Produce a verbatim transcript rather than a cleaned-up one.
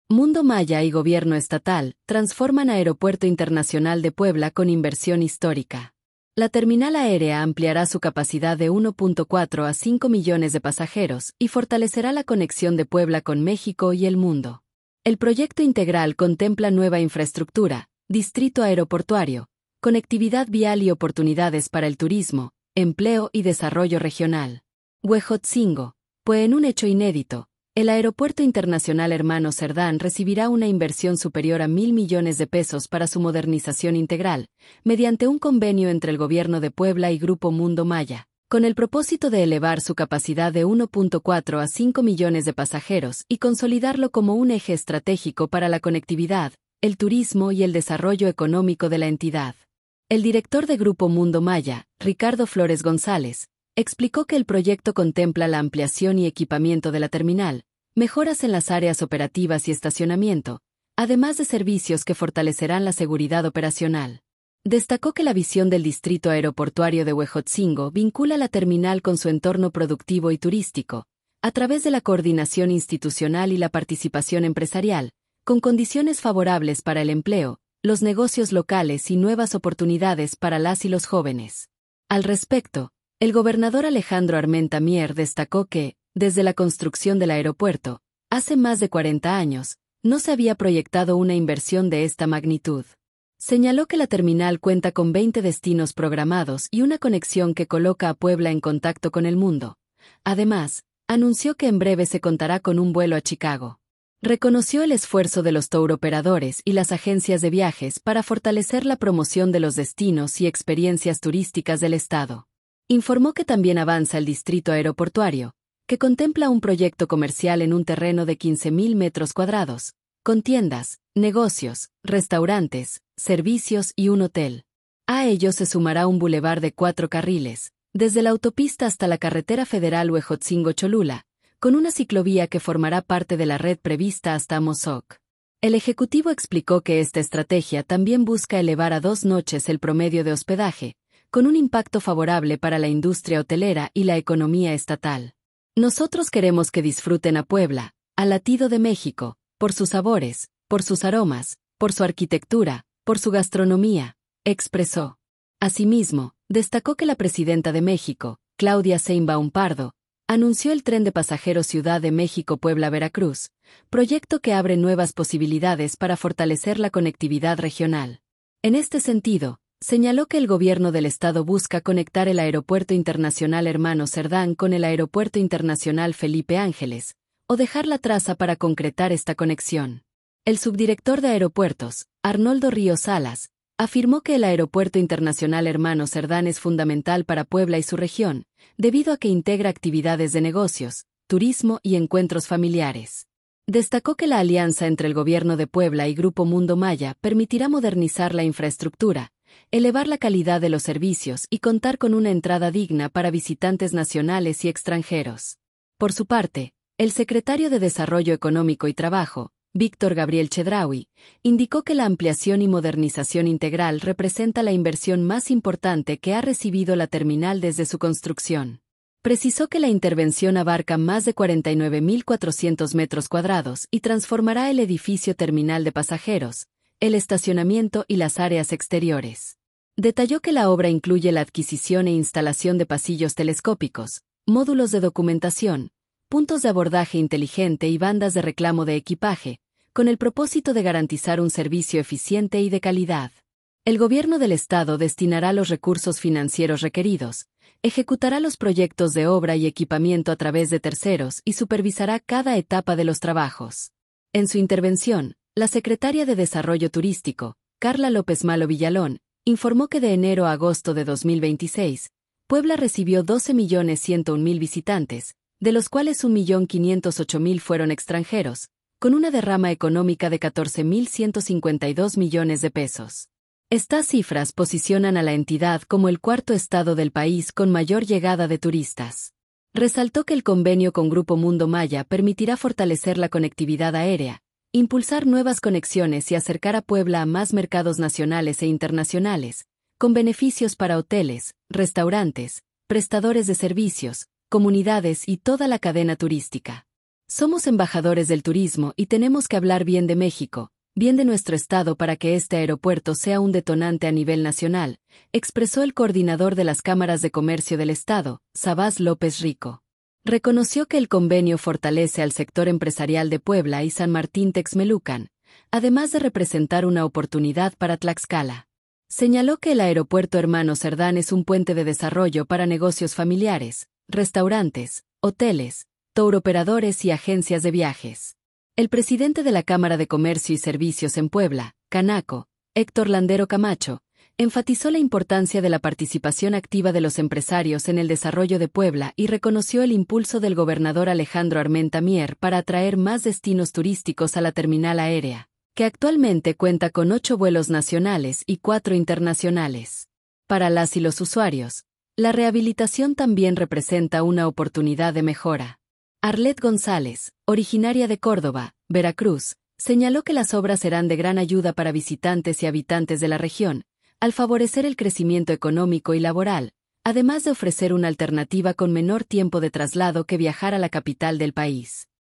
Mundo Maya y Gobierno Estatal transforman Aeropuerto Internacional de Puebla con inversión histórica. La terminal aérea ampliará su capacidad de uno punto cuatro a cinco millones de pasajeros y fortalecerá la conexión de Puebla con México y el mundo. El proyecto integral contempla nueva infraestructura, distrito aeroportuario, conectividad vial y oportunidades para el turismo, empleo y desarrollo regional. Huejotzingo, pues en un hecho inédito, el Aeropuerto Internacional Hermano Cerdán recibirá una inversión superior a mil millones de pesos para su modernización integral, mediante un convenio entre el Gobierno de Puebla y Grupo Mundo Maya, con el propósito de elevar su capacidad de uno punto cuatro a cinco millones de pasajeros y consolidarlo como un eje estratégico para la conectividad, el turismo y el desarrollo económico de la entidad. El director de Grupo Mundo Maya, Ricardo Flores González, explicó que el proyecto contempla la ampliación y equipamiento de la terminal, mejoras en las áreas operativas y estacionamiento, además de servicios que fortalecerán la seguridad operacional. Destacó que la visión del distrito aeroportuario de Huejotzingo vincula la terminal con su entorno productivo y turístico, a través de la coordinación institucional y la participación empresarial, con condiciones favorables para el empleo, los negocios locales y nuevas oportunidades para las y los jóvenes. Al respecto, el gobernador Alejandro Armenta Mier destacó que, desde la construcción del aeropuerto, hace más de cuarenta años, no se había proyectado una inversión de esta magnitud. Señaló que la terminal cuenta con veinte destinos programados y una conexión que coloca a Puebla en contacto con el mundo. Además, anunció que en breve se contará con un vuelo a Chicago. Reconoció el esfuerzo de los touroperadores y las agencias de viajes para fortalecer la promoción de los destinos y experiencias turísticas del Estado. Informó que también avanza el distrito aeroportuario, que contempla un proyecto comercial en un terreno de quince mil metros cuadrados, con tiendas, negocios, restaurantes, servicios y un hotel. A ello se sumará un bulevar de cuatro carriles, desde la autopista hasta la carretera federal Huejotzingo-Cholula, con una ciclovía que formará parte de la red prevista hasta Amozoc. El ejecutivo explicó que esta estrategia también busca elevar a dos noches el promedio de hospedaje, con un impacto favorable para la industria hotelera y la economía estatal. Nosotros queremos que disfruten a Puebla, al latido de México, por sus sabores, por sus aromas, por su arquitectura, por su gastronomía, expresó. Asimismo, destacó que la presidenta de México, Claudia Sheinbaum Pardo, anunció el tren de pasajeros Ciudad de México-Puebla-Veracruz, proyecto que abre nuevas posibilidades para fortalecer la conectividad regional. En este sentido, señaló que el gobierno del estado busca conectar el Aeropuerto Internacional Hermano Cerdán con el Aeropuerto Internacional Felipe Ángeles, o dejar la traza para concretar esta conexión. El subdirector de Aeropuertos, Arnoldo Ríos Salas, afirmó que el Aeropuerto Internacional Hermano Cerdán es fundamental para Puebla y su región, debido a que integra actividades de negocios, turismo y encuentros familiares. Destacó que la alianza entre el gobierno de Puebla y Grupo Mundo Maya permitirá modernizar la infraestructura, elevar la calidad de los servicios y contar con una entrada digna para visitantes nacionales y extranjeros. Por su parte, el secretario de Desarrollo Económico y Trabajo, Víctor Gabriel Chedraui, indicó que la ampliación y modernización integral representa la inversión más importante que ha recibido la terminal desde su construcción. Precisó que la intervención abarca más de cuarenta y nueve mil cuatrocientos metros cuadrados y transformará el edificio terminal de pasajeros, el estacionamiento y las áreas exteriores. Detalló que la obra incluye la adquisición e instalación de pasillos telescópicos, módulos de documentación, puntos de abordaje inteligente y bandas de reclamo de equipaje, con el propósito de garantizar un servicio eficiente y de calidad. El gobierno del estado destinará los recursos financieros requeridos, ejecutará los proyectos de obra y equipamiento a través de terceros y supervisará cada etapa de los trabajos. En su intervención, la secretaria de Desarrollo Turístico, Carla López Malo Villalón, informó que de enero a agosto de dos mil veintiséis, Puebla recibió doce millones ciento un mil visitantes, de los cuales un millón quinientos ocho mil fueron extranjeros, con una derrama económica de catorce mil ciento cincuenta y dos millones de pesos. Estas cifras posicionan a la entidad como el cuarto estado del país con mayor llegada de turistas. Resaltó que el convenio con Grupo Mundo Maya permitirá fortalecer la conectividad aérea, impulsar nuevas conexiones y acercar a Puebla a más mercados nacionales e internacionales, con beneficios para hoteles, restaurantes, prestadores de servicios, comunidades y toda la cadena turística. Somos embajadores del turismo y tenemos que hablar bien de México, bien de nuestro estado para que este aeropuerto sea un detonante a nivel nacional, expresó el coordinador de las cámaras de comercio del estado, Sabás López Rico. Reconoció que el convenio fortalece al sector empresarial de Puebla y San Martín Texmelucan, además de representar una oportunidad para Tlaxcala. Señaló que el aeropuerto Hermano Cerdán es un puente de desarrollo para negocios familiares, restaurantes, hoteles, touroperadores y agencias de viajes. El presidente de la Cámara de Comercio y Servicios en Puebla, Canaco, Héctor Landero Camacho, enfatizó la importancia de la participación activa de los empresarios en el desarrollo de Puebla y reconoció el impulso del gobernador Alejandro Armenta Mier para atraer más destinos turísticos a la terminal aérea, que actualmente cuenta con ocho vuelos nacionales y cuatro internacionales. Para las y los usuarios, la rehabilitación también representa una oportunidad de mejora. Arlet González, originaria de Córdoba, Veracruz, señaló que las obras serán de gran ayuda para visitantes y habitantes de la región, al favorecer el crecimiento económico y laboral, además de ofrecer una alternativa con menor tiempo de traslado que viajar a la capital del país.